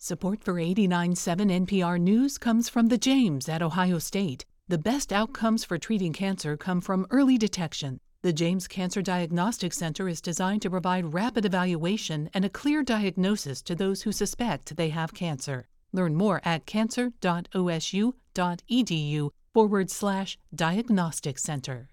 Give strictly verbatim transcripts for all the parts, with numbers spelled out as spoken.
Support for eighty-nine point seven N P R News comes from the James at Ohio State. The best outcomes for treating cancer come from early detection. The James Cancer Diagnostic Center is designed to provide rapid evaluation and a clear diagnosis to those who suspect they have cancer. Learn more at cancer.osu.edu forward slash diagnostic center.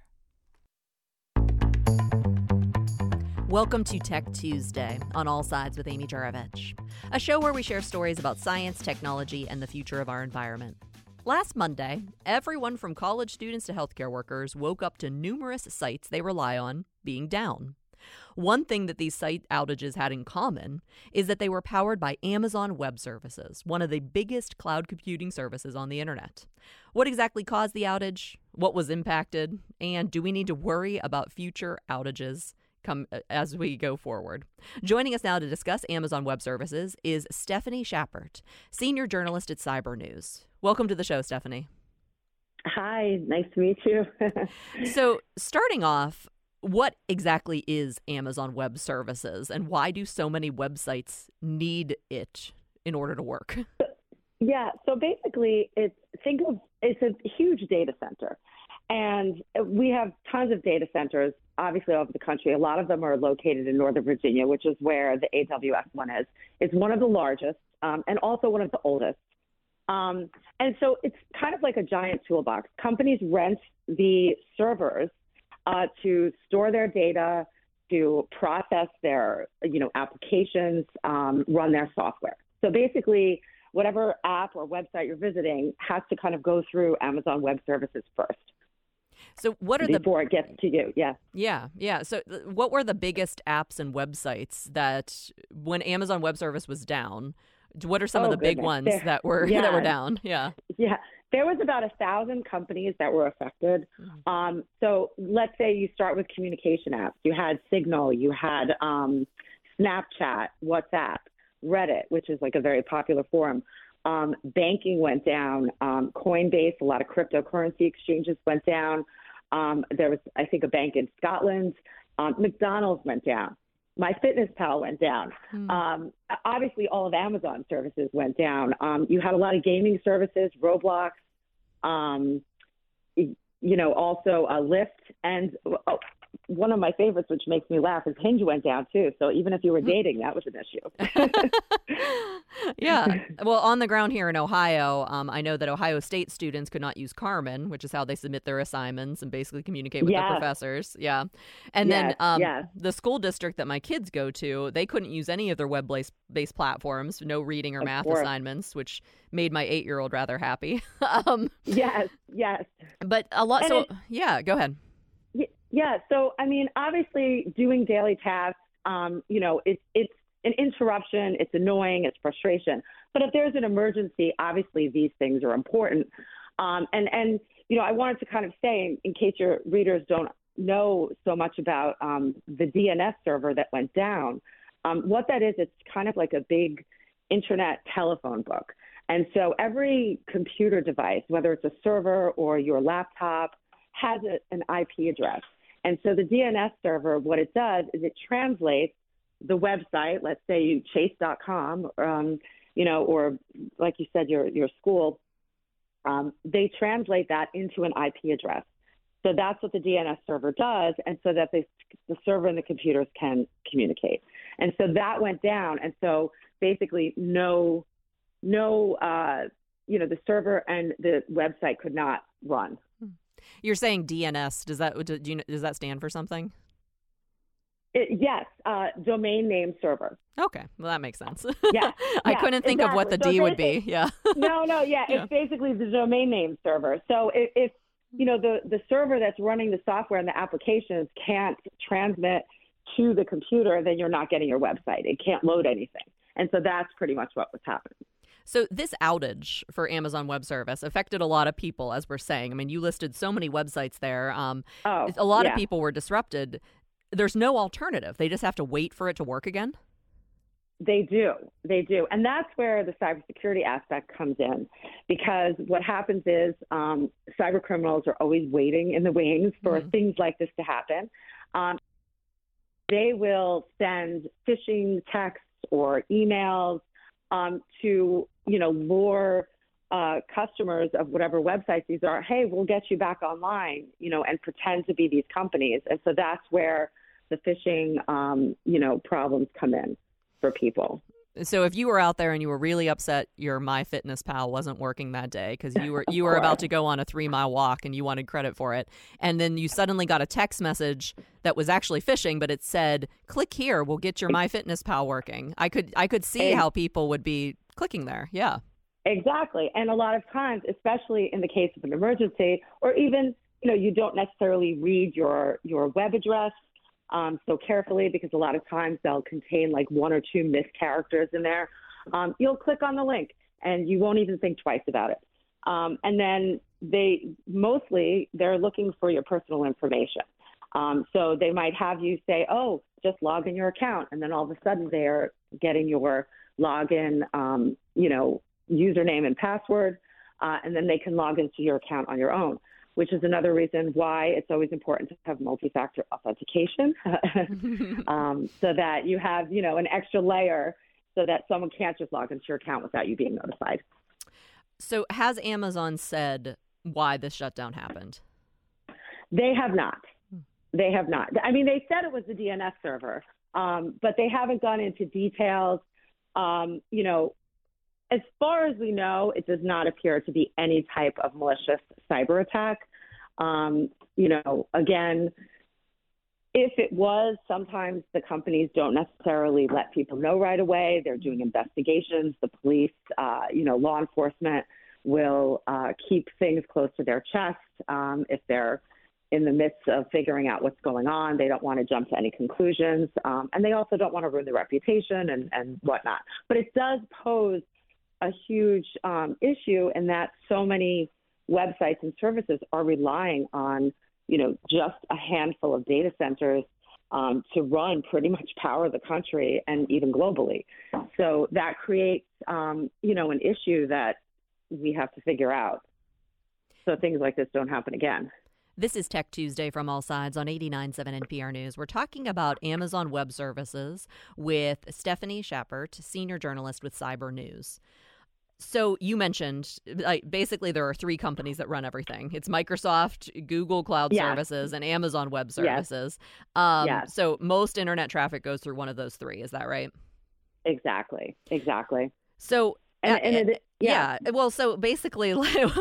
Welcome to Tech Tuesday on All Sides with Amy Juravich, a show where we share stories about science, technology, and the future of our environment. Last Monday, everyone from college students to healthcare workers woke up to numerous sites they rely on being down. One thing that these site outages had in common is that they were powered by Amazon Web Services, one of the biggest cloud computing services on the internet. What exactly caused the outage? What was impacted? And do we need to worry about future outages come as we go forward? Joining us now to discuss Amazon Web Services is Stephanie Schappert, senior journalist at Cyber News. Welcome to the show, Stephanie. Hi, nice to meet you. So, starting off, what exactly is Amazon Web Services, and why do so many websites need it in order to work? Yeah, so basically, it's think of it's a huge data center. And we have tons of data centers, obviously, all over the country. A lot of them are located in Northern Virginia, which is where the A W S one is. It's one of the largest um, and also one of the oldest. Um, and so it's kind of like a giant toolbox. Companies rent the servers uh, to store their data, to process their, you know, applications, um, run their software. So basically, whatever app or website you're visiting has to kind of go through Amazon Web Services first. So what are before the before it gets to you? Yeah. Yeah, yeah. So what were the biggest apps and websites that when Amazon Web Service was down? What are some oh, of the goodness. big ones there, that were yeah. that were down? Yeah. Yeah. There was about a thousand companies that were affected. Mm-hmm. Um, so let's say you start with communication apps. You had Signal, you had um, Snapchat, WhatsApp, Reddit, which is like a very popular forum. Um, banking went down. Um, Coinbase, a lot of cryptocurrency exchanges went down. Um, there was, I think, a bank in Scotland. Um, McDonald's went down. MyFitnessPal went down. Mm. Um, obviously, all of Amazon services went down. Um, you had a lot of gaming services, Roblox, um, you know, also uh, Lyft. And oh, one of my favorites, which makes me laugh, is Hinge went down, too. So even if you were dating, that was an issue. Yeah. Well, on the ground here in Ohio, um, I know that Ohio State students could not use Carmen, which is how they submit their assignments and basically communicate with yes. their professors. Yeah. And yes. then um, yes. the school district that my kids go to, they couldn't use any of their web-based based platforms, no reading or of math course. assignments, which made my eight-year-old rather happy. um, yes, yes. But a lot. And so, it, yeah, go ahead. Yeah. So, I mean, obviously doing daily tasks, um, you know, it's, it's an interruption. It's annoying. It's frustration. But if there's an emergency, obviously these things are important. Um, and, and, you know, I wanted to kind of say, in, in case your readers don't know so much about um, the D N S server that went down, um, what that is, it's kind of like a big internet telephone book. And so every computer device, whether it's a server or your laptop, has a, an I P address. And so the D N S server, what it does is it translates the website, let's say you chase dot com, um, you know, or like you said, your your school, um, they translate that into an I P address. So that's what the D N S server does, and so that the, the server and the computers can communicate. And so that went down, and so basically no, no, uh, you know, the server and the website could not run. You're saying D N S. Does that do you, does that stand for something? It, yes, uh, domain name server. Okay, well that makes sense. Yeah, I yeah, couldn't think exactly. of what the so D would be. Yeah. no, no, yeah, yeah, it's basically the domain name server. So if, if you know the the server that's running the software and the applications can't transmit to the computer, then you're not getting your website. It can't load anything, and so that's pretty much what was happening. So this outage for Amazon Web Service affected a lot of people, as we're saying. I mean, you listed so many websites there. Um, oh, a lot yeah. of people were disrupted. There's no alternative. They just have to wait for it to work again? They do. They do. And that's where the cybersecurity aspect comes in, because what happens is um, cyber criminals are always waiting in the wings for mm-hmm. things like this to happen. Um, they will send phishing texts or emails um, to, you know, lure uh, customers of whatever websites these are. Hey, we'll get you back online, you know, and pretend to be these companies. And so that's where the phishing, um, you know, problems come in for people. So if you were out there and you were really upset your MyFitnessPal wasn't working that day because you were you were about to go on a three mile walk and you wanted credit for it, and then you suddenly got a text message that was actually phishing, but it said, "Click here, we'll get your MyFitnessPal working." I could I could see how people would be clicking there. Yeah, exactly. And a lot of times, especially in the case of an emergency, or even you know you don't necessarily read your your web address Um, so carefully, because a lot of times they'll contain like one or two missed characters in there. Um, you'll click on the link and you won't even think twice about it. Um, and then they mostly they're looking for your personal information. Um, so they might have you say, oh, just log in your account. And then all of a sudden they're getting your login, um, you know, username and password. Uh, and then they can log into your account on your own, which is another reason why it's always important to have multi-factor authentication um, so that you have, you know, an extra layer so that someone can't just log into your account without you being notified. So has Amazon said why this shutdown happened? They have not. They have not. I mean, they said it was the D N S server, um, but they haven't gone into details. Um, you know, as far as we know, it does not appear to be any type of malicious cyber attack. Um, you know, again, if it was, sometimes the companies don't necessarily let people know right away. They're doing investigations. The police, uh, you know, law enforcement will uh, keep things close to their chest. Um, if they're in the midst of figuring out what's going on, they don't want to jump to any conclusions. Um, and they also don't want to ruin their reputation and, and whatnot. But it does pose a huge um, issue in that so many websites and services are relying on, you know, just a handful of data centers um, to run, pretty much power the country and even globally. So that creates, um, you know, an issue that we have to figure out so things like this don't happen again. This is Tech Tuesday from All Sides on eighty-nine point seven N P R News. We're talking about Amazon Web Services with Stephanie Schappert, senior journalist with Cyber News. So you mentioned, like, basically there are three companies that run everything. It's Microsoft, Google Cloud yes. Services, and Amazon Web Services. Yes. Um, yes. So most internet traffic goes through one of those three. Is that right? Exactly. Exactly. So and, and it, yeah. yeah. Well, so basically,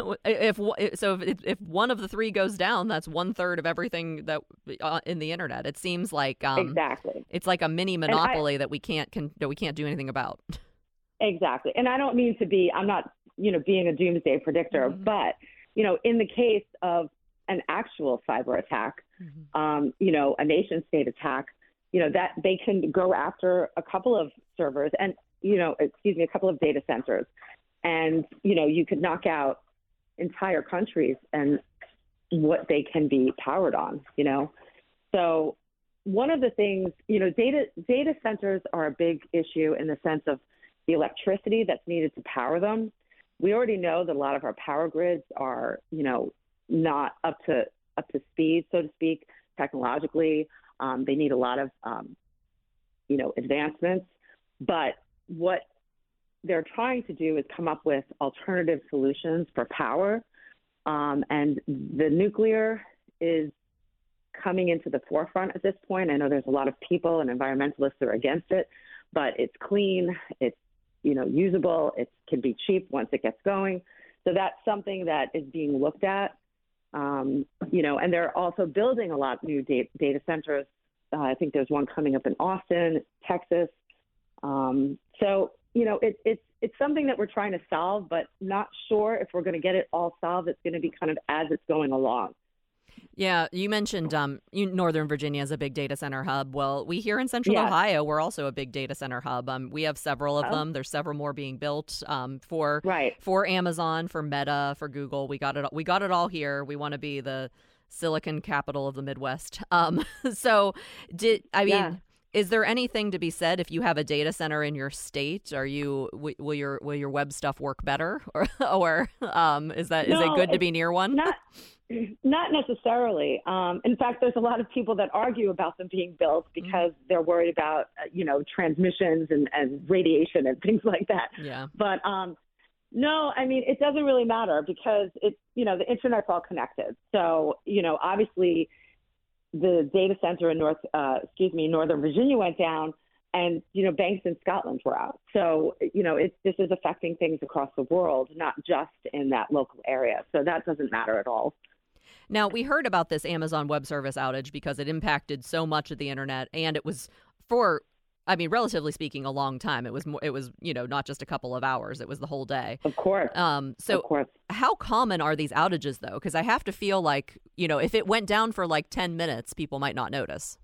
if so, if, if one of the three goes down, that's one third of everything that uh, in the internet. It seems like um, exactly. It's like a mini monopoly I, that we can't can, that we can't do anything about. Exactly. And I don't mean to be, I'm not, you know, being a doomsday predictor, mm-hmm. but, you know, in the case of an actual cyber attack, mm-hmm. um, you know, a nation state attack, you know, that they can go after a couple of servers and, you know, excuse me, a couple of data centers. And, you know, you could knock out entire countries and what they can be powered on, you know. So one of the things, you know, data data centers are a big issue in the sense of the electricity that's needed to power them. We already know that a lot of our power grids are, you know, not up to up to speed, so to speak, technologically. Um, they need a lot of, um, you know, advancements. But what they're trying to do is come up with alternative solutions for power. Um, and the nuclear is coming into the forefront at this point. I know there's a lot of people and environmentalists that are against it, but it's clean, it's, you know, usable, it can be cheap once it gets going. So that's something that is being looked at. Um, you know, and they're also building a lot of new data, data centers. Uh, I think there's one coming up in Austin, Texas. Um, so, you know, it, it's it's something that we're trying to solve, but not sure if we're going to get it all solved. It's going to be kind of as it's going along. Yeah, you mentioned um, you, Northern Virginia is a big data center hub. Well, we here in Central yes. Ohio, we're also a big data center hub. Um, we have several of oh. them. There's several more being built um, for right. for Amazon, for Meta, for Google. We got it. We got it all here. We want to be the silicon capital of the Midwest. Um, so, did I mean? Yeah. Is there anything to be said if you have a data center in your state? Are you will your will your web stuff work better, or or um, is that no, is it good to be near one? Not, Not necessarily. Um, in fact, there's a lot of people that argue about them being built because mm-hmm. they're worried about, uh, you know, transmissions and, and radiation and things like that. Yeah. But um, no, I mean, it doesn't really matter because it's, you know, the internet's all connected. So, you know, obviously the data center in North, uh, excuse me, Northern Virginia went down and, you know, banks in Scotland were out. So, you know, it's, this is affecting things across the world, not just in that local area. So that doesn't matter at all. Now, we heard about this Amazon Web Service outage because it impacted so much of the internet, and it was for, I mean, relatively speaking, a long time. It was, it was, you know, not just a couple of hours. It was the whole day. Of course. Um, so of course. How common are these outages, though? Because I have to feel like, you know, if it went down for like ten minutes, people might not notice.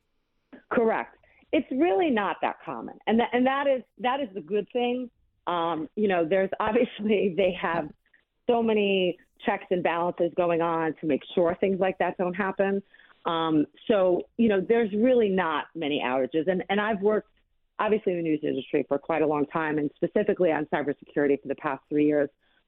Correct. It's really not that common. And that, and that is, that is the good thing. Um, you know, there's obviously, they have so many checks and balances going on to make sure things like that don't happen. Um, so, you know, there's really not many outages. And, and I've worked, obviously, in the news industry for quite a long time, and specifically on cybersecurity for the past three years.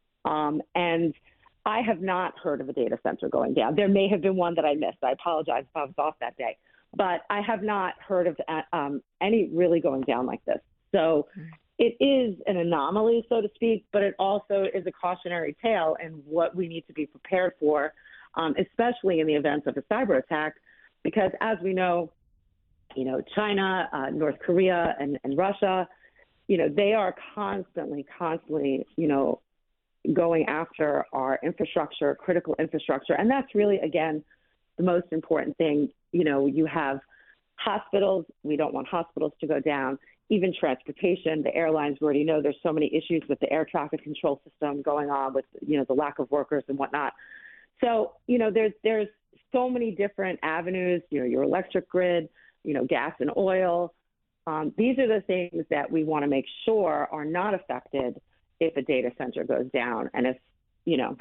Um, and I have not heard of a data center going down. There may have been one that I missed. I apologize if I was off that day. But I have not heard of um, any really going down like this. So it is an anomaly, so to speak, but it also is a cautionary tale and what we need to be prepared for, um, especially in the event of a cyber attack, because as we know, you know, China, uh, North Korea, and, and Russia, you know, they are constantly, constantly, you know, going after our infrastructure, critical infrastructure. And that's really, again, the most important thing. You know, you have hospitals. We don't want hospitals to go down. Even transportation, the airlines, we already know there's so many issues with the air traffic control system going on with, you know, the lack of workers and whatnot. So, you know, there's there's so many different avenues, you know, your electric grid, you know, gas and oil. Um, these are the things that we want to make sure are not affected if a data center goes down. And if, you know.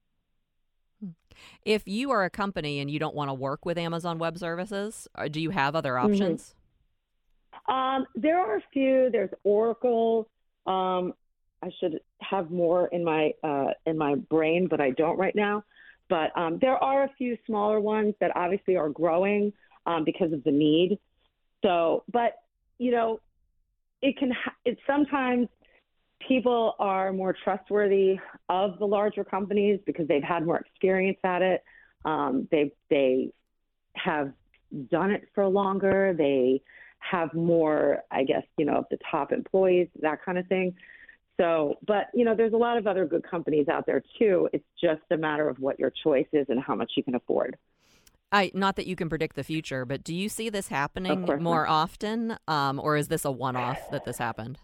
If you are a company and you don't want to work with Amazon Web Services, do you have other options? Mm-hmm. Um, there are a few. There's Oracle. Um, I should have more in my uh, in my brain, but I don't right now. But um, there are a few smaller ones that obviously are growing um, because of the need. So, but you know, it can. Ha- it sometimes people are more trustworthy of the larger companies because they've had more experience at it. Um, they they have done it for longer. They have more, I guess, you know, of the top employees, that kind of thing. So, but, you know, there's a lot of other good companies out there, too. It's just a matter of what your choice is and how much you can afford. I, not that you can predict the future, but do you see this happening more not. often, um, or is this a one-off that this happened?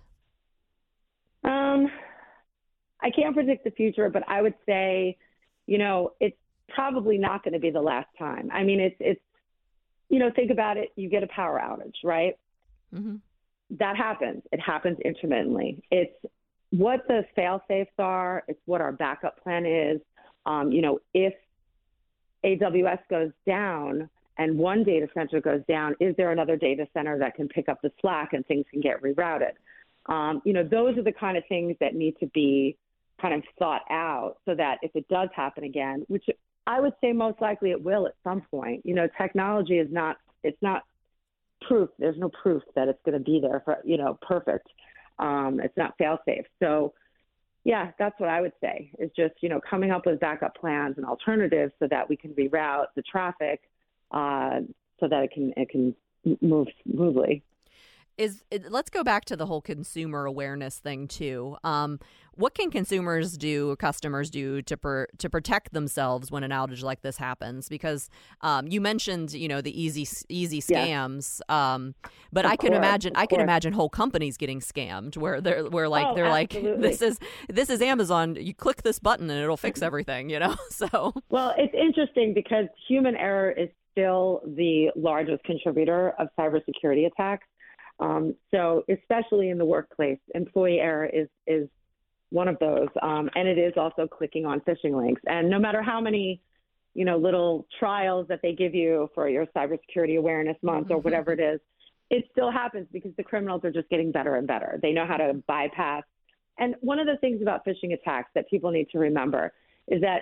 Um, I can't predict the future, but I would say, you know, it's probably not going to be the last time. I mean, it's, it's, you know, think about it. You get a power outage, right? Mm-hmm. That happens. It happens intermittently. It's what the fail-safes are. It's what our backup plan is. Um, you know, if A W S goes down and one data center goes down, is there another data center that can pick up the slack and things can get rerouted? Um, you know, those are the kind of things that need to be kind of thought out so that if it does happen again, which I would say most likely it will at some point. You know, technology is not, it's not proof. There's no proof that it's going to be there for, you know, perfect. Um, it's not fail-safe. So, yeah, that's what I would say is just, you know, coming up with backup plans and alternatives so that we can reroute the traffic uh, so that it can it can move smoothly. Is it, let's go back to the whole consumer awareness thing too. Um, what can consumers do, customers do to per, to protect themselves when an outage like this happens? Because um, you mentioned, you know, the easy easy scams, yeah. um, but of I can course, imagine I can course. imagine whole companies getting scammed where they're where like oh, they're absolutely. like this is this is Amazon. You click this button and it'll fix everything. You know, so well, it's interesting because human error is still the largest contributor of cybersecurity attacks. Um, so especially in the workplace, employee error is, is one of those. Um, and it is also clicking on phishing links. And no matter how many, you know, little trials that they give you for your cybersecurity awareness month or whatever it is, it still happens because the criminals are just getting better and better. They know how to bypass. And one of the things about phishing attacks that people need to remember is that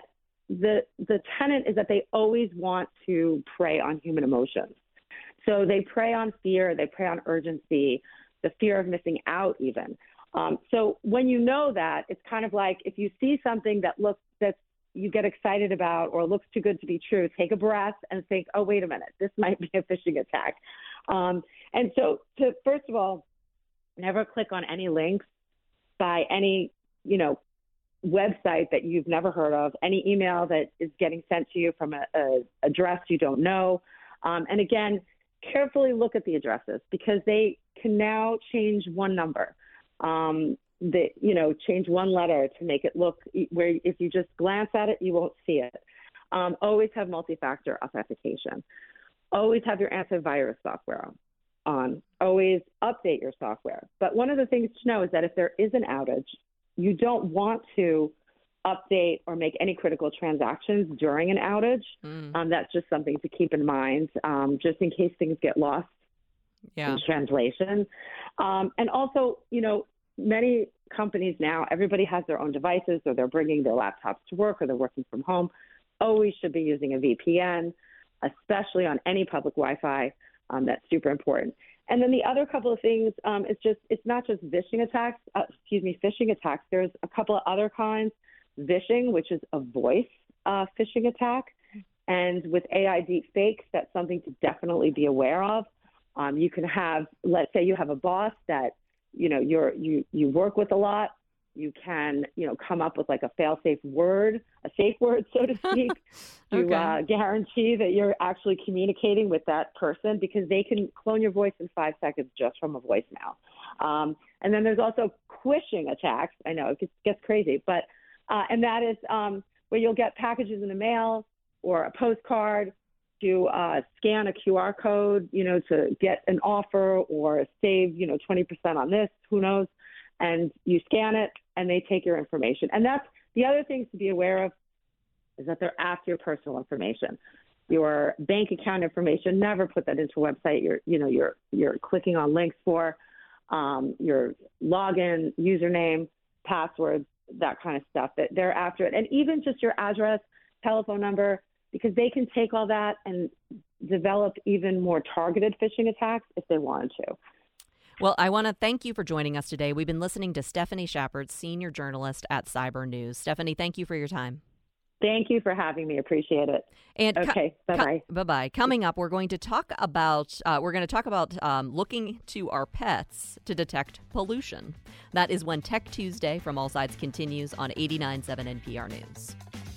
the the tenet is that they always want to prey on human emotions. So they prey on fear, they prey on urgency, the fear of missing out even. Um, so when you know that, it's kind of like if you see something that looks that you get excited about or looks too good to be true, take a breath and think, oh, wait a minute, this might be a phishing attack. Um, and so to, first of all, never click on any links by any, you know, website that you've never heard of, any email that is getting sent to you from a, a address you don't know. Um, and again, carefully look at the addresses because they can now change one number. Um, they, you know, change one letter to make it look where if you just glance at it, you won't see it. Um, always have multi-factor authentication. Always have your antivirus software on. Always update your software. But one of the things to know is that if there is an outage, you don't want to update or make any critical transactions during an outage. Mm. Um, that's just something to keep in mind, um, just in case things get lost yeah. in translation. Um, and also, you know, many companies now, everybody has their own devices, or they're bringing their laptops to work, or they're working from home. Always should be using a V P N, especially on any public Wi-Fi. Um, that's super important. And then the other couple of things um, is just, it's not just vishing attacks, uh, excuse me, phishing attacks. There's a couple of other kinds. Vishing, which is a voice uh, phishing attack. And with A I deep fakes, that's something to definitely be aware of. Um, you can have, let's say you have a boss that, you know, you're, you, you work with a lot. You can, you know, come up with like a fail-safe word, a safe word, so to speak, to okay. uh, guarantee that you're actually communicating with that person, because they can clone your voice in five seconds just from a voicemail. Um, and then there's also quishing attacks. I know it gets, gets crazy, but uh, and that is um, where you'll get packages in the mail or a postcard to uh, scan a Q R code, you know, to get an offer or save, you know, twenty percent on this, who knows. And you scan it, and they take your information. And that's the other things to be aware of, is that they're after your personal information, your bank account information. Never put that into a website you're, you know, you're you're clicking on links for, um, your login, username, passwords, that kind of stuff. That they're after it, and even just your address, telephone number, because they can take all that and develop even more targeted phishing attacks if they wanted to. Well, I want to thank you for joining us today. We've been listening to Stephanie Shepard, senior journalist at Cybernews. Stephanie, thank you for your time. Thank you for having me. Appreciate it. And okay, co- bye-bye. Co- bye-bye. Coming up, we're going to talk about uh, we're going to talk about um, looking to our pets to detect pollution. That is when Tech Tuesday from All Sides continues on eighty-nine point seven N P R News.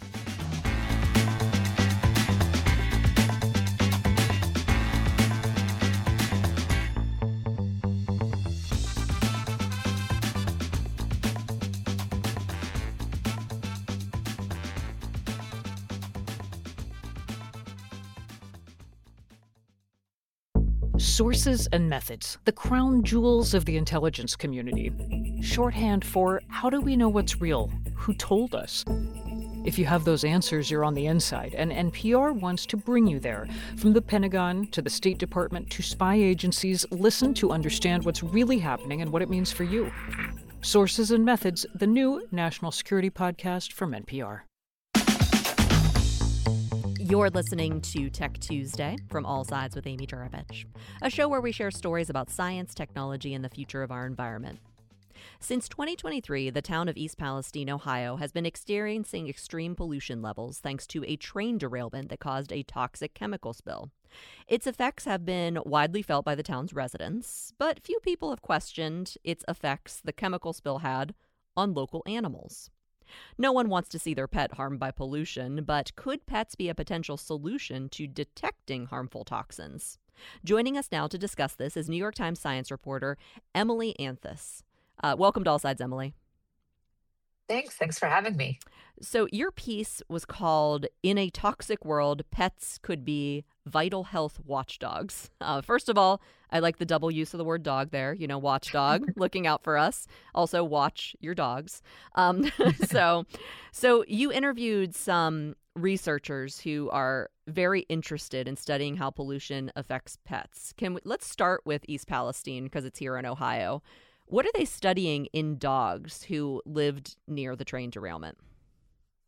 Sources and methods, the crown jewels of the intelligence community. Shorthand for how do we know what's real? Who told us? If you have those answers, you're on the inside, and N P R wants to bring you there. From the Pentagon to the State Department to spy agencies, listen to understand what's really happening and what it means for you. Sources and Methods, the new national security podcast from N P R. You're listening to Tech Tuesday from All Sides with Amy Juravich, a show where we share stories about science, technology, and the future of our environment. Since twenty twenty-three, the town of East Palestine, Ohio, has been experiencing extreme pollution levels thanks to a train derailment that caused a toxic chemical spill. Its effects have been widely felt by the town's residents, but few people have questioned its effects the chemical spill had on local animals. No one wants to see their pet harmed by pollution, but could pets be a potential solution to detecting harmful toxins? Joining us now to discuss this is New York Times science reporter Emily Anthus. Uh, welcome to All Sides, Emily. Thanks. Thanks for having me. So your piece was called "In a Toxic World, Pets Could Be Vital Health Watchdogs." Uh, first of all, I like the double use of the word dog there. You know, watchdog, looking out for us. Also, watch your dogs. Um, so, so you interviewed some researchers who are very interested in studying how pollution affects pets. Can we, let's start with East Palestine because it's here in Ohio. What are they studying in dogs who lived near the train derailment?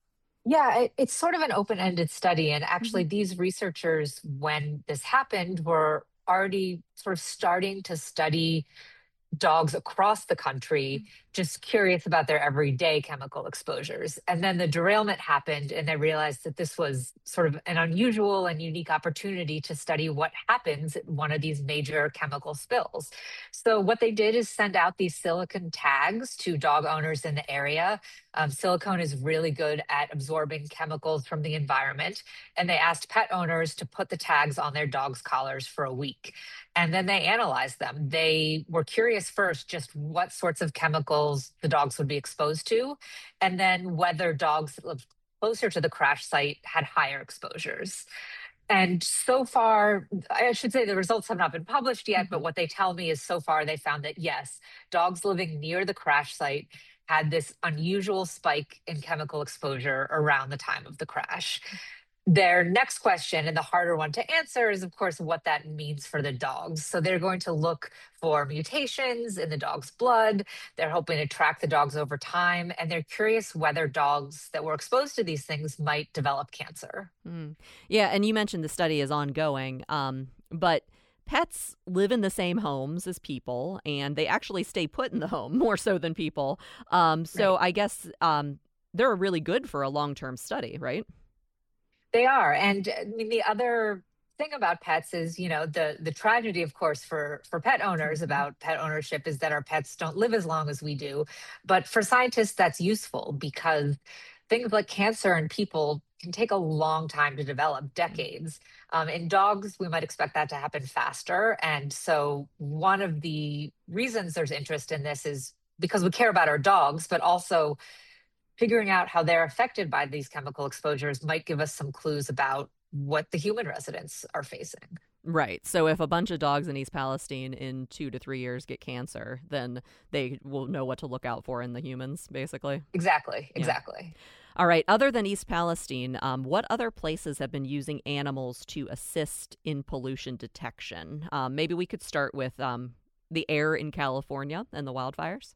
Yeah, it, it's sort of an open-ended study. And actually, Hmm. these researchers, when this happened, were already sort of starting to study dogs across the country, just curious about their everyday chemical exposures. And then the derailment happened, and they realized that this was sort of an unusual and unique opportunity to study what happens at one of these major chemical spills. So, what they did is send out these silicone tags to dog owners in the area. Um, silicone is really good at absorbing chemicals from the environment. And they asked pet owners to put the tags on their dogs' collars for a week, and then they analyzed them. They were curious first just what sorts of chemicals the dogs would be exposed to, and then whether dogs that lived closer to the crash site had higher exposures. And so far, I should say the results have not been published yet, but Hmm. what they tell me is so far they found that yes, dogs living near the crash site had this unusual spike in chemical exposure around the time of the crash. Their next question, and the harder one to answer, is of course what that means for the dogs. So they're going to look for mutations in the dog's blood. They're hoping to track the dogs over time, and they're curious whether dogs that were exposed to these things might develop cancer. Mm. Yeah, and you mentioned the study is ongoing, um, but pets live in the same homes as people, and they actually stay put in the home more so than people. Um, so Right. I guess um, they're really good for a long-term study, right? They are. And I mean, the other thing about pets is, you know, the the tragedy, of course, for for pet owners Hmm. about pet ownership is that our pets don't live as long as we do. But for scientists, that's useful because things like cancer in people can take a long time to develop, decades. Um, in dogs, we might expect that to happen faster. And so one of the reasons there's interest in this is because we care about our dogs, but also figuring out how they're affected by these chemical exposures might give us some clues about what the human residents are facing. Right. So if a bunch of dogs in East Palestine in two to three years get cancer, then they will know what to look out for in the humans, basically. Exactly, Yeah. exactly. All right. Other than East Palestine, um, what other places have been using animals to assist in pollution detection? Um, maybe we could start with um, the air in California and the wildfires.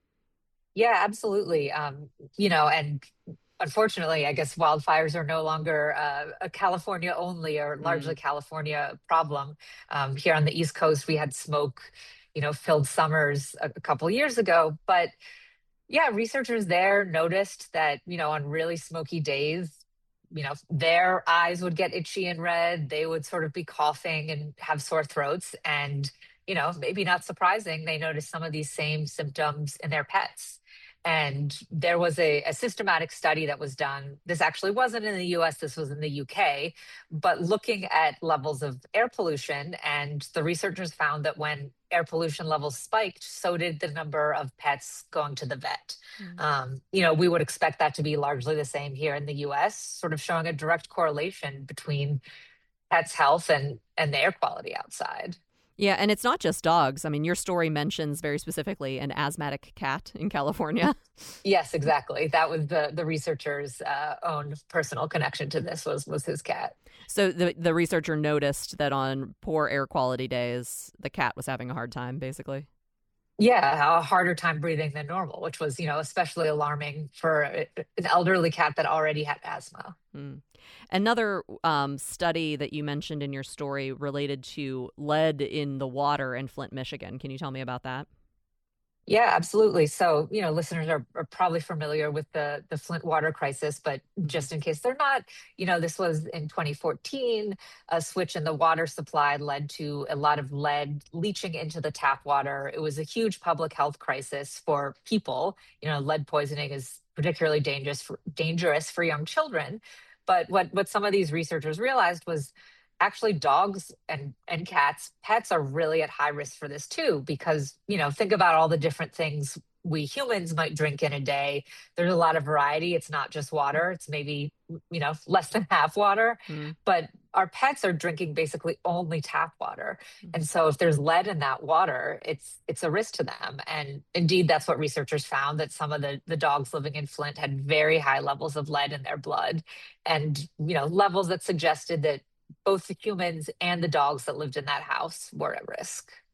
Yeah, absolutely. Um, you know, and unfortunately, I guess wildfires are no longer uh, a California only or Mm. largely California problem. Um, here on the East Coast, we had smoke, you know, filled summers a, a couple years ago. But yeah, researchers there noticed that, you know, on really smoky days, you know, their eyes would get itchy and red. They would sort of be coughing and have sore throats. And, you know, maybe not surprising, they noticed some of these same symptoms in their pets. And there was a, a systematic study that was done. This actually wasn't in the U S, this was in the U K, but looking at levels of air pollution. And the researchers found that when air pollution levels spiked, so did the number of pets going to the vet. Mm. Um, you know, we would expect that to be largely the same here in the U S, sort of showing a direct correlation between pets' health and and the air quality outside. Yeah, and it's not just dogs. I mean, your story mentions very specifically an asthmatic cat in California. Yes, exactly. That was the the researcher's uh, own personal connection to this was was his cat. So the the researcher noticed that on poor air quality days, the cat was having a hard time, basically. Yeah, a harder time breathing than normal, which was, you know, especially alarming for a- an elderly cat that already had asthma. Mm. Another um, study that you mentioned in your story related to lead in the water in Flint, Michigan. Can you tell me about that? Yeah, absolutely. So, you know, listeners are, are probably familiar with the the Flint water crisis, but Hmm. just in case they're not, you know, this was in twenty fourteen. A switch in the water supply led to a lot of lead leaching into the tap water. It was a huge public health crisis for people. You know, lead poisoning is particularly dangerous for, dangerous for young children. But what what some of these researchers realized was actually dogs and and cats, pets are really at high risk for this too, because, you know, think about all the different things we humans might drink in a day. There's a lot of variety. It's not just water. It's maybe, you know, less than half water, Mm. but our pets are drinking basically only tap water. Mhm. And so if there's lead in that water, it's it's a risk to them. And indeed, that's what researchers found, that some of the the dogs living in Flint had very high levels of lead in their blood, and, you know, levels that suggested that both the humans and the dogs that lived in that house were at risk.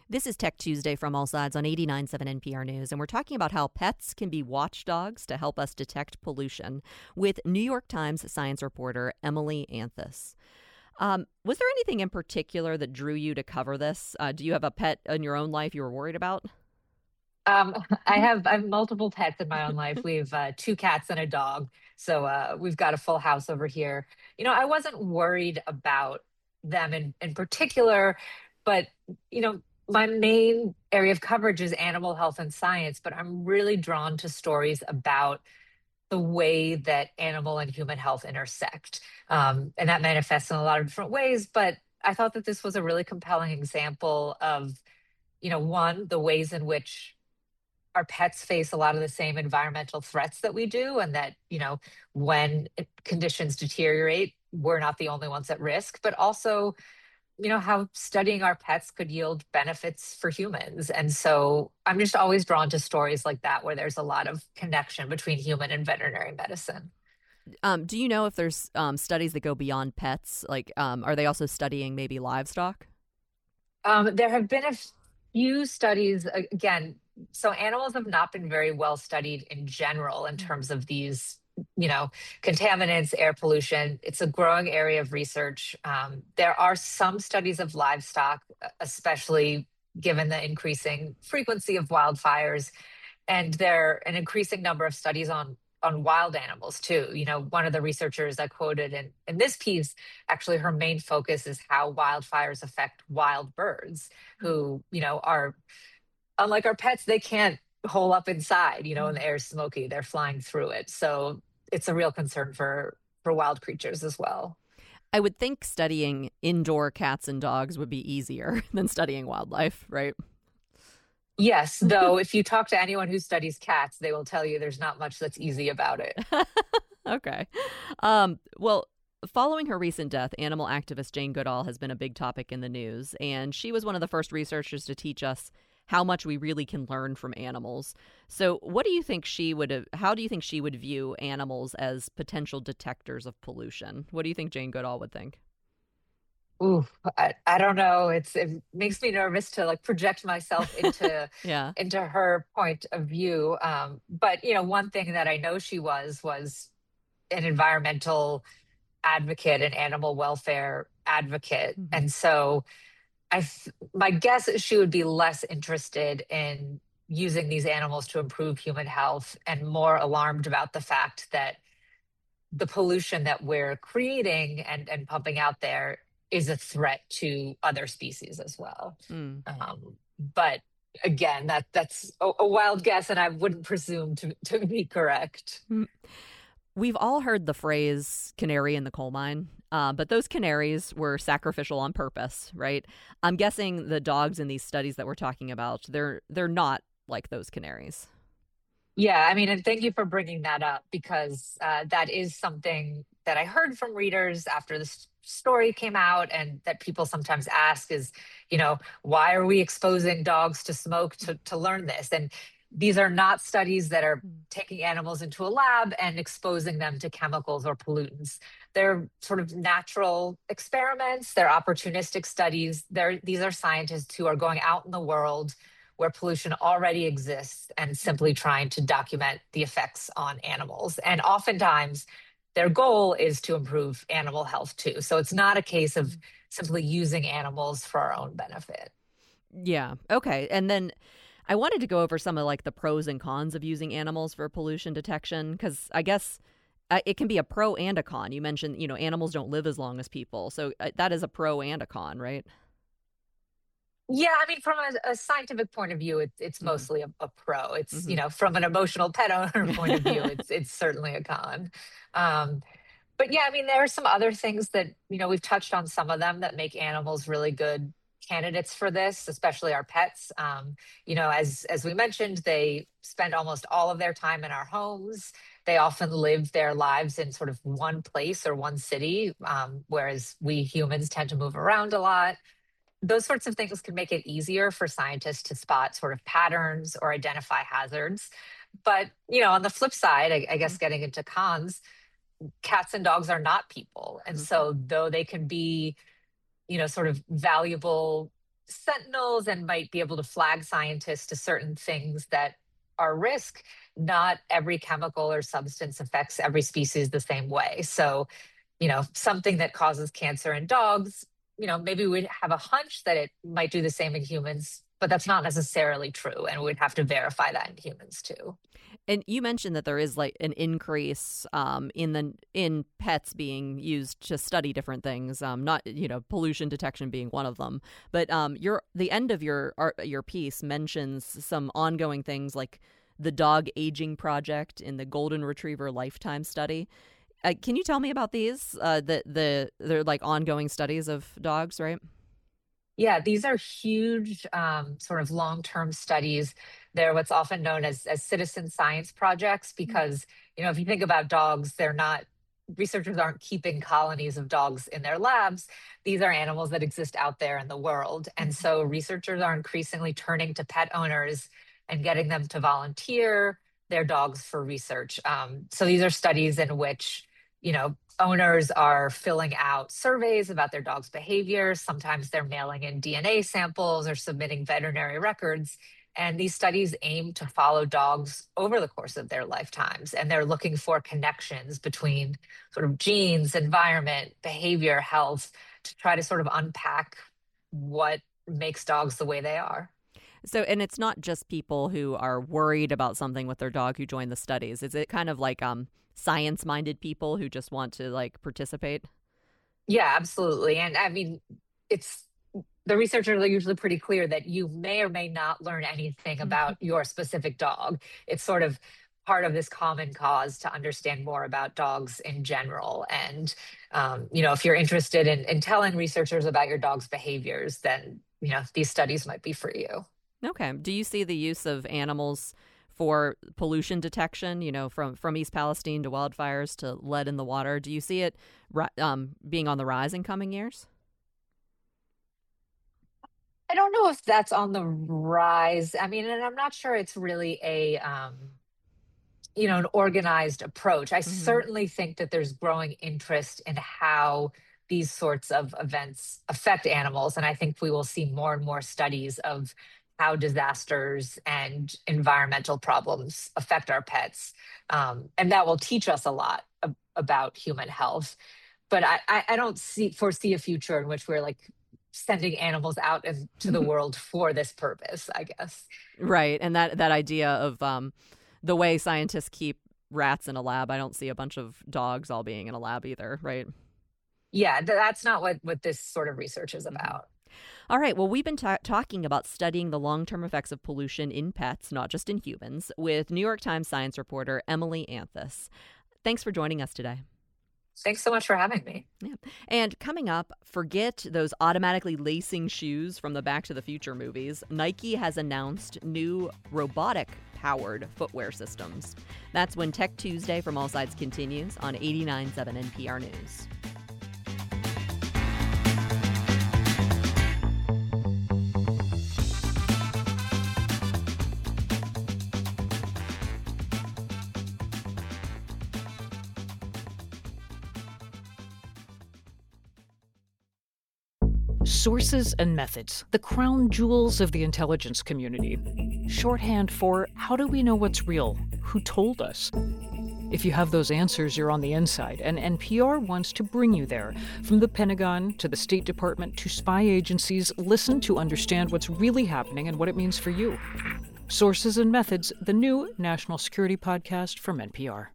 This is Tech Tuesday from All Sides on eighty-nine point seven N P R News, and we're talking about how pets can be watchdogs to help us detect pollution with New York Times science reporter Emily Anthus. Um, was there anything in particular that drew you to cover this? Uh, do you have a pet in your own life you were worried about? Um, I have I have multiple pets in my own life. We have uh, two cats and a dog, so uh, we've got a full house over here. You know, I wasn't worried about them in in particular, but you know, my main area of coverage is animal health and science. But I'm really drawn to stories about the way that animal and human health intersect, um, and that manifests in a lot of different ways. But I thought that this was a really compelling example of, you know, one, the ways in which our pets face a lot of the same environmental threats that we do, and that, you know, when conditions deteriorate, we're not the only ones at risk, but also, you know, how studying our pets could yield benefits for humans. And so I'm just always drawn to stories like that, where there's a lot of connection between human and veterinary medicine. Um, do you know if there's um, studies that go beyond pets? Like, um, are they also studying maybe livestock? Um, there have been a few studies, again, so animals have not been very well studied in general in terms of these, you know, contaminants, air pollution. It's a growing area of research. Um, there are some studies of livestock, especially given the increasing frequency of wildfires, and there are an increasing number of studies on on wild animals too. You know, one of the researchers I quoted in, in this piece, actually her main focus is how wildfires affect wild birds who, you know, are, unlike our pets, they can't hole up inside, you know, and the air is smoky, they're flying through it. So it's a real concern for, for wild creatures as well. I would think studying indoor cats and dogs would be easier than studying wildlife, right? Yes, though if you talk to anyone who studies cats, they will tell you there's not much that's easy about it. Okay. Um, well, following her recent death, animal activist Jane Goodall has been a big topic in the news, and she was one of the first researchers to teach us how much we really can learn from animals. So what do you think she would have, how do you think she would view animals as potential detectors of pollution? What do you think Jane Goodall would think? Ooh, I, I don't know. It's it makes me nervous to like project myself into Yeah. into her point of view. Um, but you know, one thing that I know she was was an environmental advocate, an animal welfare advocate, Mhm. and so I th- my guess is she would be less interested in using these animals to improve human health and more alarmed about the fact that the pollution that we're creating and, and pumping out there is a threat to other species as well. Mm. Um, but again, that that's a, a wild guess, and I wouldn't presume to, to be correct. Mm. We've all heard the phrase canary in the coal mine, uh, but those canaries were sacrificial on purpose, right? I'm guessing the dogs in these studies that we're talking about, they're they're not like those canaries. Yeah, I mean, and thank you for bringing that up, because uh, that is something that I heard from readers after this story came out, and that people sometimes ask is, you know, why are we exposing dogs to smoke to, to learn this? And these are not studies that are taking animals into a lab and exposing them to chemicals or pollutants. They're sort of natural experiments. They're opportunistic studies. They're, these are scientists who are going out in the world where pollution already exists and simply trying to document the effects on animals. And oftentimes, their goal is to improve animal health too. So it's not a case of simply using animals for our own benefit. Yeah. Okay. And then I wanted to go over some of like the pros and cons of using animals for pollution detection, because I guess uh, it can be a pro and a con. You mentioned, you know, animals don't live as long as people. So uh, that is a pro and a con, right? Yeah, I mean, from a, a scientific point of view, it's it's Mhm. mostly a, a pro. It's, Mhm. you know, from an emotional pet owner point of view, it's it's certainly a con. Um, but yeah, I mean, there are some other things that, you know, we've touched on some of them that make animals really good candidates for this, especially our pets. Um, you know, as as we mentioned, they spend almost all of their time in our homes. They often live their lives in sort of one place or one city, um, whereas we humans tend to move around a lot. Those sorts of things can make it easier for scientists to spot sort of patterns or identify hazards. But, you know, on the flip side, I, I guess getting into cons, cats and dogs are not people. And Mhm. so though they can be, you know, sort of valuable sentinels and might be able to flag scientists to certain things that are risk. Not every chemical or substance affects every species the same way. So, you know, something that causes cancer in dogs, you know, maybe we'd have a hunch that it might do the same in humans, but that's not necessarily true. And we'd have to verify that in humans too. And you mentioned that there is like an increase um, in the in pets being used to study different things, um, not you know pollution detection being one of them. But um, your the end of your art, your piece mentions some ongoing things like the dog aging project in the golden retriever lifetime study. Uh, can you tell me about these? Uh, the the they're like ongoing studies of dogs, right? Yeah, these are huge um, sort of long-term studies. They're what's often known as, as citizen science projects because, you know, if you think about dogs, they're not, researchers aren't keeping colonies of dogs in their labs. These are animals that exist out there in the world. And so researchers are increasingly turning to pet owners and getting them to volunteer their dogs for research. Um, so these are studies in which, you know, owners are filling out surveys about their dog's behavior. Sometimes they're mailing in D N A samples or submitting veterinary records. And these studies aim to follow dogs over the course of their lifetimes. And they're looking for connections between sort of genes, environment, behavior, health, to try to sort of unpack what makes dogs the way they are. So, and it's not just people who are worried about something with their dog who join the studies. Is it kind of like um, science-minded people who just want to like participate? Yeah, absolutely. And I mean, it's the researchers are usually pretty clear that you may or may not learn anything about your specific dog. It's sort of part of this common cause to understand more about dogs in general. And, um, you know, if you're interested in, in telling researchers about your dog's behaviors, then, you know, these studies might be for you. Okay. Do you see the use of animals for pollution detection, you know, from, from East Palestine to wildfires to lead in the water? Do you see it um, being on the rise in coming years? I don't know if that's on the rise. I mean, and I'm not sure it's really a, um, you know, an organized approach. I mm-hmm. certainly think that there's growing interest in how these sorts of events affect animals. And I think we will see more and more studies of how disasters and environmental problems affect our pets. Um, and that will teach us a lot ab- about human health. But I, I, I don't see foresee a future in which we're like sending animals out into the world for this purpose, I guess. Right. And that, that idea of um, the way scientists keep rats in a lab, I don't see a bunch of dogs all being in a lab either, right? Yeah, that's not what, what this sort of research is about. All right. Well, we've been ta- talking about studying the long-term effects of pollution in pets, not just in humans, with New York Times science reporter Emily Anthus. Thanks for joining us today. Thanks so much for having me. Yeah. And coming up, forget those automatically lacing shoes from the Back to the Future movies. Nike has announced new robotic-powered footwear systems. That's when Tech Tuesday from All Sides continues on eighty-nine point seven N P R News. Sources and methods, the crown jewels of the intelligence community. Shorthand for how do we know what's real? Who told us? If you have those answers, you're on the inside, and N P R wants to bring you there. From the Pentagon to the State Department to spy agencies, listen to understand what's really happening and what it means for you. Sources and Methods, the new national security podcast from N P R.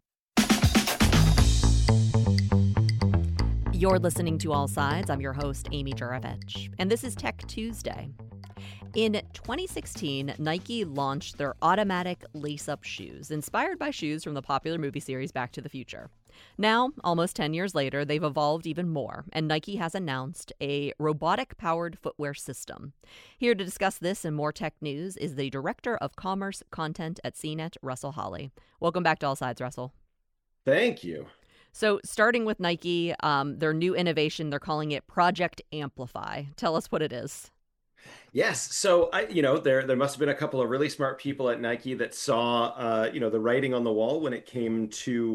You're listening to All Sides. I'm your host, Amy Juravich, and this is Tech Tuesday. In twenty sixteen, Nike launched their automatic lace-up shoes, inspired by shoes from the popular movie series Back to the Future. Now, almost ten years later, they've evolved even more, and Nike has announced a robotic-powered footwear system. Here to discuss this and more tech news is the Director of Commerce Content at C net, Russell Holly. Welcome back to All Sides, Russell. Thank you. So starting with Nike, um, their new innovation, they're calling it Project Amplify. Tell us what it is. Yes. So, I, you know, there there must have been a couple of really smart people at Nike that saw, uh, you know, the writing on the wall when it came to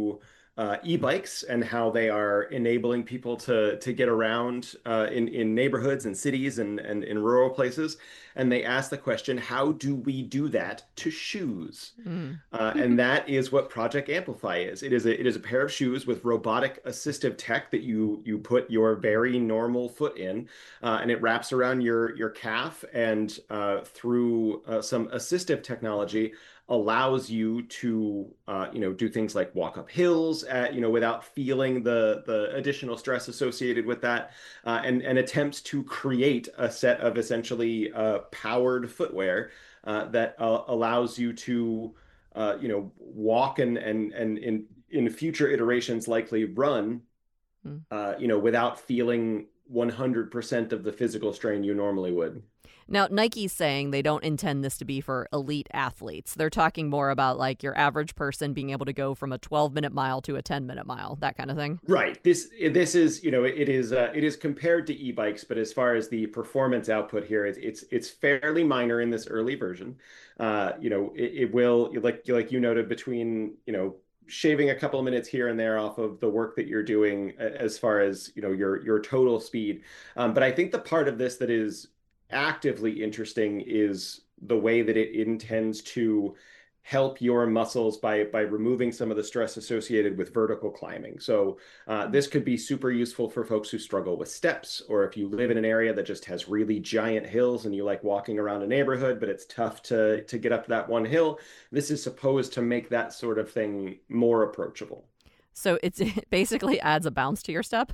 uh, e-bikes and how they are enabling people to to get around uh, in in neighborhoods and cities and and in rural places. And they asked the question, how do we do that to shoes? Mm. Uh, and that is what Project Amplify is. It is a it is a pair of shoes with robotic assistive tech that you you put your very normal foot in, uh, and it wraps around your your calf, and uh, through uh, some assistive technology allows you to uh, you know do things like walk up hills at, you know without feeling the the additional stress associated with that, uh, and and attempts to create a set of essentially uh, powered footwear uh, that uh, allows you to uh, you know walk and and and in in future iterations likely run Mm. uh, you know without feeling one hundred percent of the physical strain you normally would. Now, Nike's saying they don't intend this to be for elite athletes. They're talking more about like your average person being able to go from a twelve minute mile to a ten minute mile, that kind of thing. Right. This this is, you know, it is uh, it is compared to e-bikes, but as far as the performance output here, it's it's, it's fairly minor in this early version. Uh, you know, it, it will, like like you noted, between, you know, shaving a couple of minutes here and there off of the work that you're doing as far as, you know, your your total speed. Um, but I think the part of this that is actively interesting is the way that it intends to help your muscles by by removing some of the stress associated with vertical climbing. So uh, this could be super useful for folks who struggle with steps, or if you live in an area that just has really giant hills and you like walking around a neighborhood, but it's tough to to get up that one hill. This is supposed to make that sort of thing more approachable. So it's, it basically adds a bounce to your step.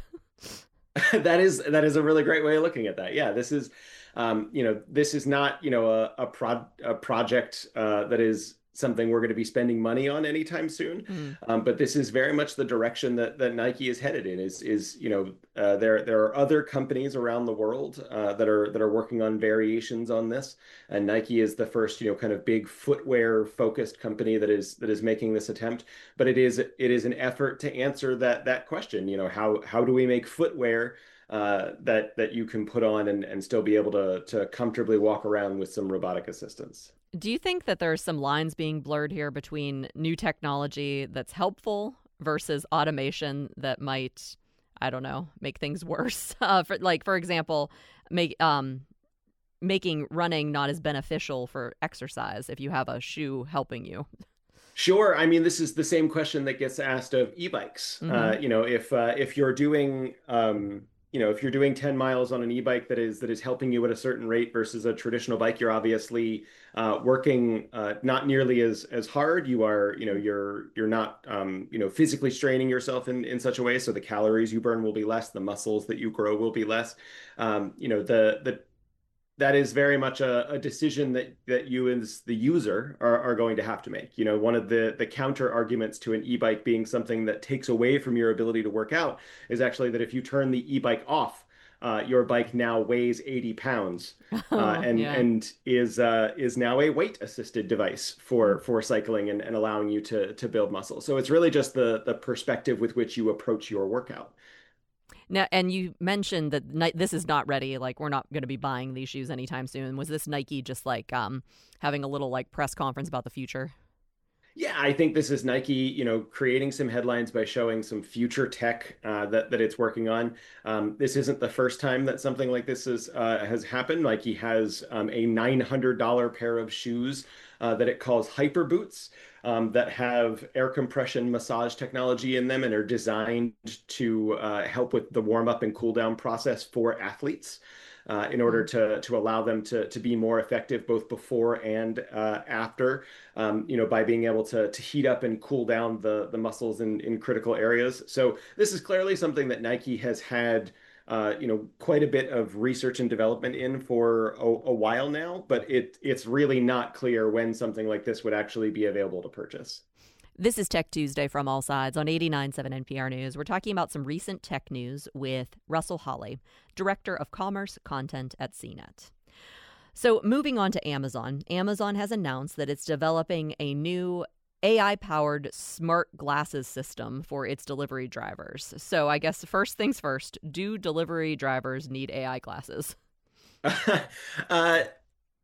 that is that is a really great way of looking at that. Yeah, this is Um, you know, this is not, you know, a, a, pro a project uh, that is something we're going to be spending money on anytime soon. Mm. Um, but this is very much the direction that, that Nike is headed in. Is is you know, uh, there there are other companies around the world uh, that are that are working on variations on this, and Nike is the first, you know, kind of big footwear focused company that is that is making this attempt. But it is it is an effort to answer that that question. You know, how how do we make footwear Uh, that that you can put on and, and still be able to to comfortably walk around with some robotic assistance. Do you think that there's some lines being blurred here between new technology that's helpful versus automation that might, I don't know, make things worse? Uh, for, like, for example, make um, making running not as beneficial for exercise if you have a shoe helping you. Sure. I mean, this is the same question that gets asked of e-bikes. Mm-hmm. Uh, you know, if uh, if you're doing um, you know, if you're doing ten miles on an e-bike that is that is helping you at a certain rate versus a traditional bike, you're obviously uh, working uh, not nearly as as hard. You are, you know, you're you're not, um, you know, physically straining yourself in in such a way, so the calories you burn will be less, the muscles that you grow will be less. Um, you know, the the that is very much a, a decision that that you as the user are, are going to have to make. You know, one of the the counter arguments to an e-bike being something that takes away from your ability to work out is actually that if you turn the e-bike off, uh, your bike now weighs eighty pounds uh, and yeah. and is uh, is now a weight assisted device for for cycling and, and allowing you to to build muscle. So it's really just the the perspective with which you approach your workout. Now, and you mentioned that Ni- this is not ready. Like, we're not going to be buying these shoes anytime soon. Was this Nike just like um, having a little like press conference about the future? Yeah, I think this is Nike, you know, creating some headlines by showing some future tech uh, that that it's working on. Um, this isn't the first time that something like this is uh, has happened. Nike has um, a nine hundred dollar pair of shoes uh, that it calls Hyper Boots um, that have air compression massage technology in them and are designed to uh, help with the warm up and cool down process for athletes. Uh, in order to to allow them to to be more effective both before and uh, after, um, you know, by being able to to heat up and cool down the the muscles in in critical areas. So this is clearly something that Nike has had, uh, you know, quite a bit of research and development in for a, a while now. But it it's really not clear when something like this would actually be available to purchase. This is Tech Tuesday from All Sides on eighty-nine point seven N P R News. We're talking about some recent tech news with Russell Holley, Director of Commerce Content at C net. So moving on to Amazon. Amazon has announced that it's developing a new A I-powered smart glasses system for its delivery drivers. So I guess first things first, do delivery drivers need A I glasses? uh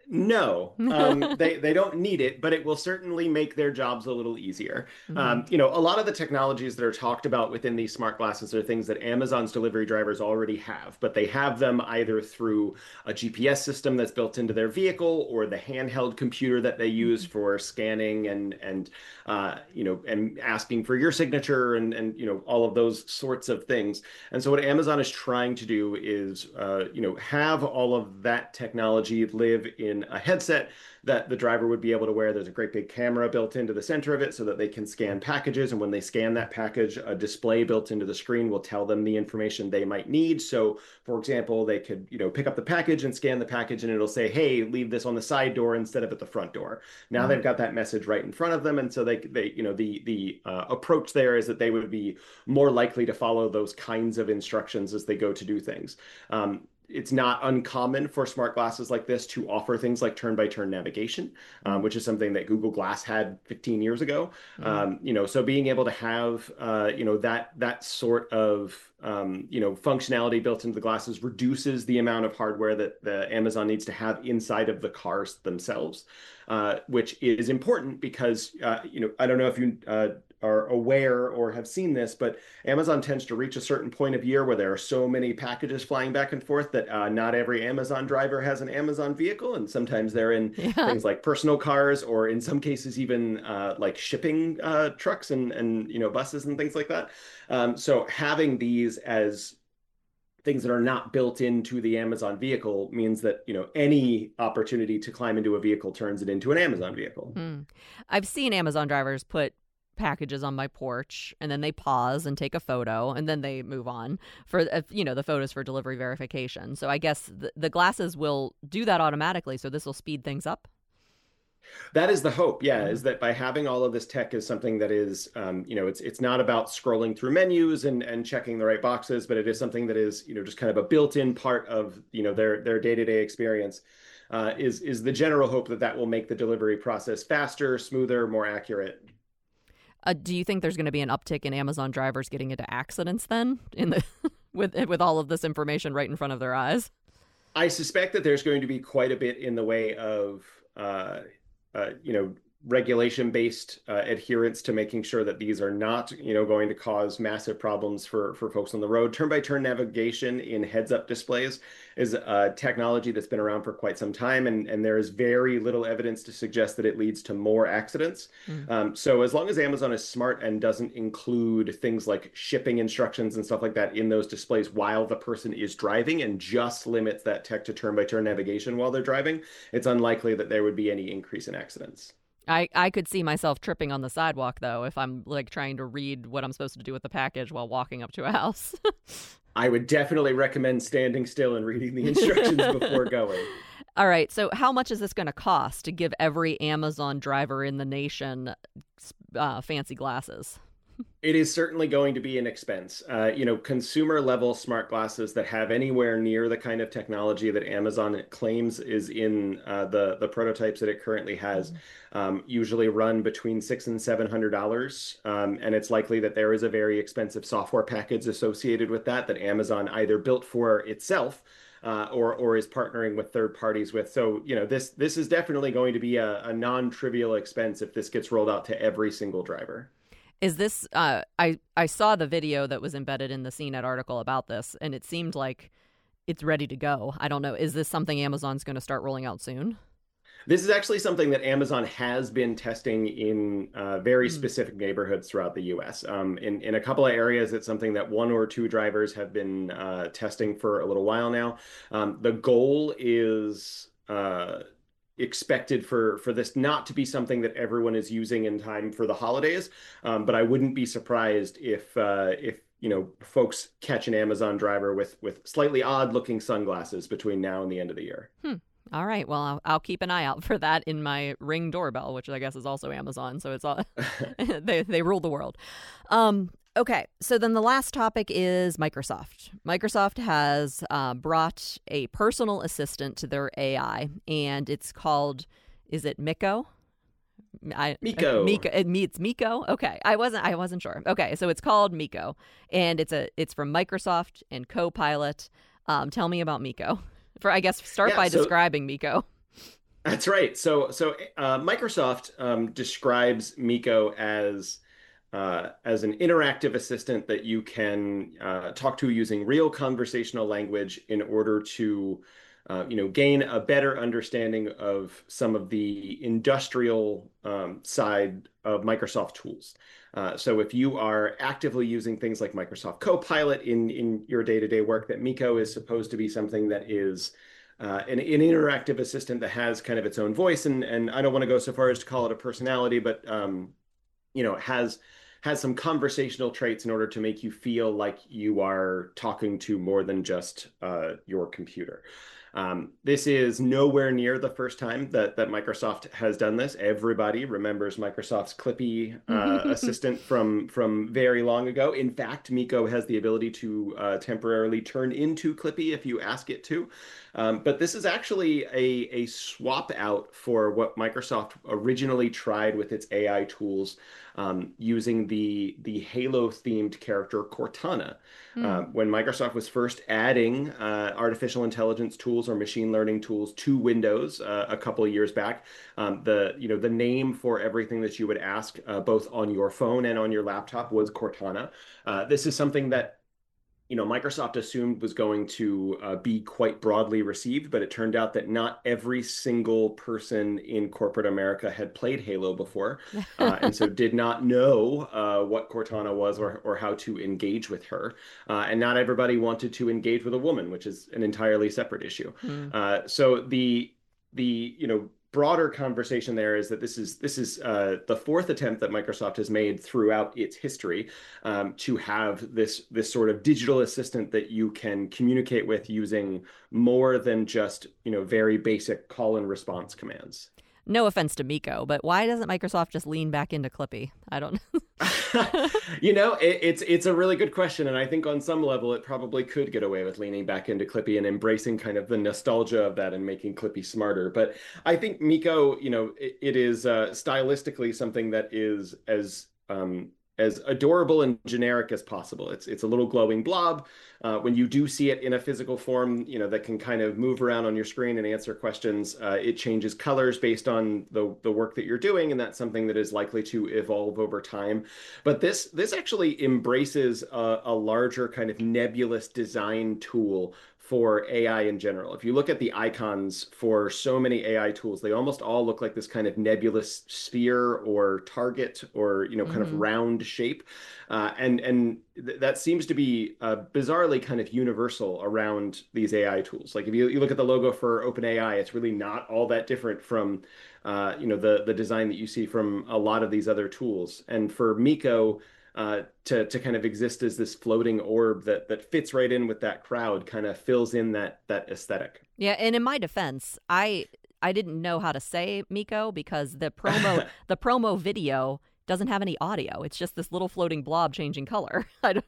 No, um, they, they don't need it, but it will certainly make their jobs a little easier. Mm-hmm. Um, you know, a lot of the technologies that are talked about within these smart glasses are things that Amazon's delivery drivers already have, but they have them either through a G P S system that's built into their vehicle or the handheld computer that they use for scanning and, and uh, you know, and asking for your signature and, and, you know, all of those sorts of things. And so what Amazon is trying to do is, uh, you know, have all of that technology live in a headset that the driver would be able to wear. There's a great big camera built into the center of it so that they can scan packages. And when they scan that package, a display built into the screen will tell them the information they might need. So, for example, they could, you know, pick up the package and scan the package and it'll say, hey, leave this on the side door instead of at the front door. Now mm-hmm. they've got that message right in front of them. And so they, they you know, the, the uh, approach there is that they would be more likely to follow those kinds of instructions as they go to do things. Um, It's not uncommon for smart glasses like this to offer things like turn-by-turn navigation, um, which is something that Google Glass had fifteen years ago. Mm. Um, you know, so being able to have, uh, you know, that that sort of, um, you know, functionality built into the glasses reduces the amount of hardware that the Amazon needs to have inside of the cars themselves, uh, which is important because, uh, you know, I don't know if you uh, are aware or have seen this, but Amazon tends to reach a certain point of year where there are so many packages flying back and forth that uh, not every Amazon driver has an Amazon vehicle. And sometimes they're in yeah. things like personal cars, or in some cases, even uh, like shipping uh, trucks and, and, you know, buses and things like that. Um, so having these as things that are not built into the Amazon vehicle means that, you know, any opportunity to climb into a vehicle turns it into an Amazon vehicle. Mm. I've seen Amazon drivers put packages on my porch and then they pause and take a photo and then they move on for, uh, you know, the photos for delivery verification. So I guess the, the glasses will do that automatically. So this will speed things up. That is the hope, yeah, is that by having all of this tech is something that is, um, you know, it's it's not about scrolling through menus and, and checking the right boxes, but it is something that is, you know, just kind of a built-in part of, you know, their their day-to-day experience. Uh, is is the general hope that that will make the delivery process faster, smoother, more accurate. Uh, do you think there's going to be an uptick in Amazon drivers getting into accidents then, in the with with all of this information right in front of their eyes? I suspect that there's going to be quite a bit in the way of, uh, uh, you know, regulation-based uh, adherence to making sure that these are not, you know, going to cause massive problems for, for folks on the road. Turn-by-turn navigation in heads-up displays is a technology that's been around for quite some time, and, and there is very little evidence to suggest that it leads to more accidents. Mm. Um, so as long as Amazon is smart and doesn't include things like shipping instructions and stuff like that in those displays while the person is driving and just limits that tech to turn-by-turn navigation while they're driving, it's unlikely that there would be any increase in accidents. I, I could see myself tripping on the sidewalk, though, if I'm like trying to read what I'm supposed to do with the package while walking up to a house. I would definitely recommend standing still and reading the instructions before going. All right. So how much is this going to cost to give every Amazon driver in the nation uh, fancy glasses? It is certainly going to be an expense. Uh, you know, consumer level smart glasses that have anywhere near the kind of technology that Amazon claims is in uh, the the prototypes that it currently has, um, usually run between six and seven hundred dollars, um, and it's likely that there is a very expensive software package associated with that that Amazon either built for itself uh, or or is partnering with third parties with. So, you know, this this is definitely going to be a, a non-trivial expense if this gets rolled out to every single driver. Is this, uh, I, I saw the video that was embedded in the C net article about this, and it seemed like it's ready to go. I don't know. Is this something Amazon's going to start rolling out soon? This is actually something that Amazon has been testing in uh, very mm. specific neighborhoods throughout the U S. Um, in, in a couple of areas, it's something that one or two drivers have been uh, testing for a little while now. Um, the goal is... Uh, expected for for this not to be something that everyone is using in time for the holidays, um, but I wouldn't be surprised if uh, if you know folks catch an Amazon driver with with slightly odd looking sunglasses between now and the end of the year. Hmm. All right. Well, I'll, I'll keep an eye out for that in my Ring doorbell, which I guess is also Amazon. So it's all they they rule the world. Um, Okay, so then the last topic is Microsoft. Microsoft has uh, brought a personal assistant to their A I, and it's called, is it Miko? I, Miko. Uh, Miko. It meets Miko. Okay, I wasn't. I wasn't sure. Okay, so it's called Miko, and it's a. It's from Microsoft and Copilot. Um, tell me about Miko. For I guess start yeah, by so- describing Miko. That's right. So, so uh, Microsoft um, describes Miko as uh, as an interactive assistant that you can uh, talk to using real conversational language in order to, uh, you know, gain a better understanding of some of the industrial um, side of Microsoft tools. Uh, so, if you are actively using things like Microsoft Copilot in in your day-to-day work, that Miko is supposed to be something that is Uh, an, an interactive assistant that has kind of its own voice, and and I don't want to go so far as to call it a personality, but um, you know, has has some conversational traits in order to make you feel like you are talking to more than just uh, your computer. Um, this is nowhere near the first time that that Microsoft has done this. Everybody remembers Microsoft's Clippy uh, assistant from from very long ago. In fact, Miko has the ability to uh, temporarily turn into Clippy if you ask it to. Um, but this is actually a, a swap out for what Microsoft originally tried with its A I tools, um, using the the Halo-themed character Cortana. Mm. Uh, when Microsoft was first adding uh, artificial intelligence tools or machine learning tools to Windows uh, a couple of years back, um, the you know the name for everything that you would ask uh, both on your phone and on your laptop was Cortana. Uh, this is something that you know, Microsoft assumed was going to uh, be quite broadly received, but it turned out that not every single person in corporate America had played Halo before, uh, and so did not know uh, what Cortana was or, or how to engage with her. Uh, and not everybody wanted to engage with a woman, which is an entirely separate issue. Mm. Uh, so the the you know. broader conversation there is that this is this is uh, the fourth attempt that Microsoft has made throughout its history um, to have this this sort of digital assistant that you can communicate with using more than just you know very basic call and response commands. No offense to Miko, but why doesn't Microsoft just lean back into Clippy? I don't know. you know, it, it's it's a really good question. And I think on some level, it probably could get away with leaning back into Clippy and embracing kind of the nostalgia of that and making Clippy smarter. But I think Miko, you know, it, it is uh, stylistically something that is as um, as adorable and generic as possible. It's it's a little glowing blob. Uh, when you do see it in a physical form, you know, that can kind of move around on your screen and answer questions, uh, it changes colors based on the, the work that you're doing, and that's something that is likely to evolve over time. But this this actually embraces a, a larger kind of nebulous design tool for A I in general. If you look at the icons for so many A I tools, they almost all look like this kind of nebulous sphere or target or, you know, kind mm-hmm. of round shape. Uh, and and th- that seems to be uh, bizarrely kind of universal around these A I tools. Like if you, you look at the logo for OpenAI, it's really not all that different from, uh, you know, the, the design that you see from a lot of these other tools. And for Miko, Uh, to to kind of exist as this floating orb that that fits right in with that crowd, kind of fills in that that aesthetic. Yeah, and in my defense, I I didn't know how to say Miko because the promo the promo video doesn't have any audio. It's just this little floating blob changing color. I don't...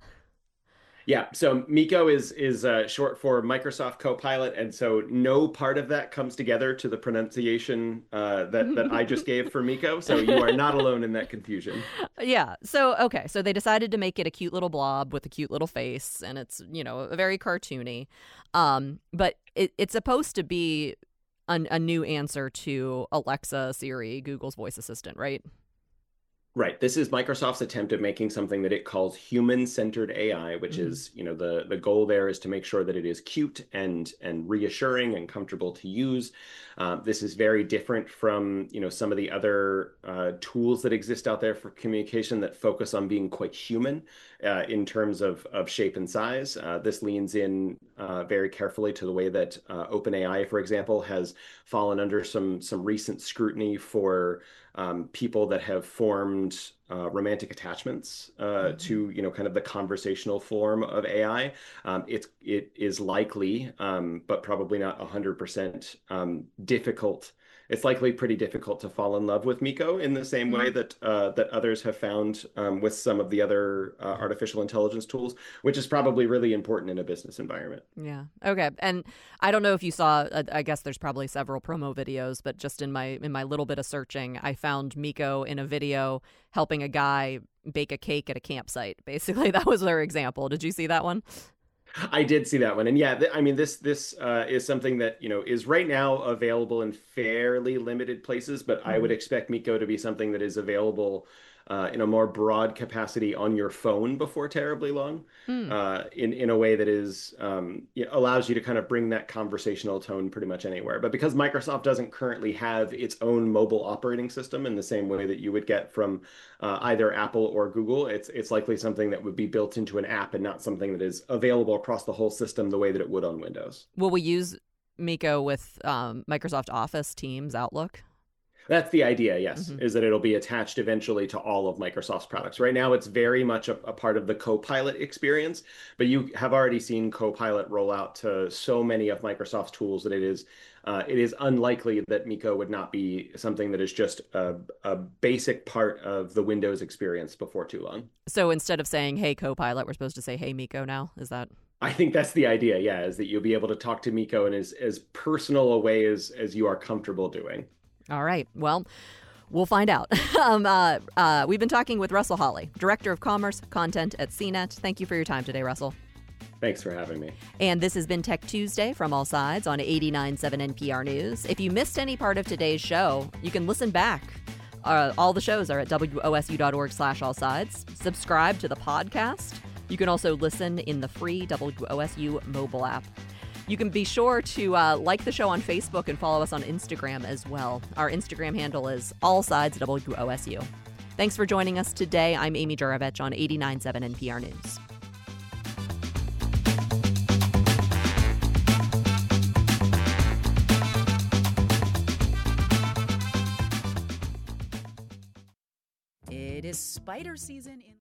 Yeah, so Miko is is uh, short for Microsoft Copilot, and so no part of that comes together to the pronunciation uh, that that I just gave for Miko. So you are not alone in that confusion. Yeah. So okay. So they decided to make it a cute little blob with a cute little face, and it's you know very cartoony, um, but it, it's supposed to be an, a new answer to Alexa, Siri, Google's voice assistant, right? Right. This is Microsoft's attempt at making something that it calls human-centered A I, which mm-hmm. is, you know, the, the goal there is to make sure that it is cute and and reassuring and comfortable to use. Uh, this is very different from, you know, some of the other uh, tools that exist out there for communication that focus on being quite human uh, in terms of, of shape and size. Uh, this leans in uh, very carefully to the way that uh, OpenAI, for example, has fallen under some some recent scrutiny for Um, people that have formed uh, romantic attachments uh, mm-hmm. to, you know, kind of the conversational form of A I. Um, it's it is likely, um, but probably not one hundred percent um, difficult. It's likely pretty difficult to fall in love with Miko in the same way that uh, that others have found um, with some of the other uh, artificial intelligence tools, which is probably really important in a business environment. Yeah. Okay. And I don't know if you saw, I guess there's probably several promo videos, but just in my in my little bit of searching, I found Miko in a video helping a guy bake a cake at a campsite. Basically, that was their example. Did you see that one? I did see that one, and yeah, th I mean this this uh, is something that you know is right now available in fairly limited places, but I would Mhm. expect Miko to be something that is available uh, in a more broad capacity on your phone before terribly long, Hmm. uh, in in a way that is um, you know, allows you to kind of bring that conversational tone pretty much anywhere. But because Microsoft doesn't currently have its own mobile operating system in the same way that you would get from uh, either Apple or Google, it's it's likely something that would be built into an app and not something that is available across the whole system the way that it would on Windows. Will we use Miko with um, Microsoft Office, Teams, Outlook? That's the idea, yes, Hmm. is that it'll be attached eventually to all of Microsoft's products. Right now, it's very much a, a part of the Copilot experience, but you have already seen Copilot roll out to so many of Microsoft's tools that it is uh, it is unlikely that Miko would not be something that is just a, a basic part of the Windows experience before too long. So instead of saying, hey, Copilot, we're supposed to say, hey, Miko now? Is that? I think that's the idea, yeah, is that you'll be able to talk to Miko in as, as personal a way as, as you are comfortable doing. All right. Well, we'll find out. um, uh, uh, we've been talking with Russell Hawley, Director of Commerce Content at C net. Thank you for your time today, Russell. Thanks for having me. And this has been Tech Tuesday from All Sides on eighty-nine point seven N P R News. If you missed any part of today's show, you can listen back. Uh, all the shows are at W O S U dot org slash all sides. Subscribe to the podcast. You can also listen in the free W O S U mobile app. You can be sure to uh, like the show on Facebook and follow us on Instagram as well. Our Instagram handle is All Sides W O S U. Thanks for joining us today. I'm Amy Juravich on eighty-nine point seven N P R News. It is spider season in